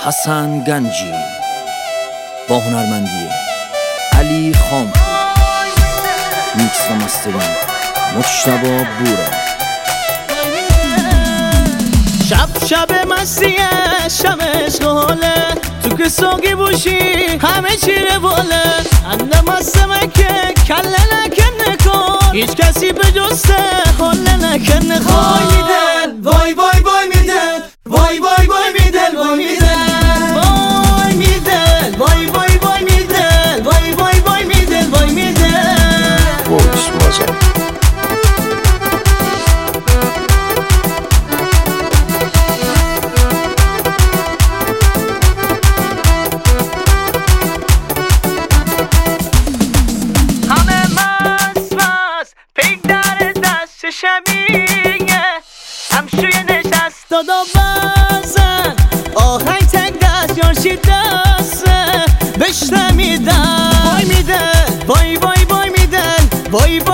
حسن گنجی با هنرمندی علی خام، میکس و مسترینگ مجتبی بورا. شب مسیه، شب عشقاله، تو که ساقی باشی همه چی رواله. انده مستمه که کله نکنه کن، هیچ کسی به جسته حاله نکنه کن. وای میدل، وای وای وای میدل، وای وای وای میدل، وای میدل، وای میدل، وای وای وای میدل، وای وای وای میدل، وای میدل. بوکس مازن شمیه همشوی نشست دادا بزن آهنگ تک دست یارشی دسته بشنمیدن. وای میده، وای وای وای میدن، وای وای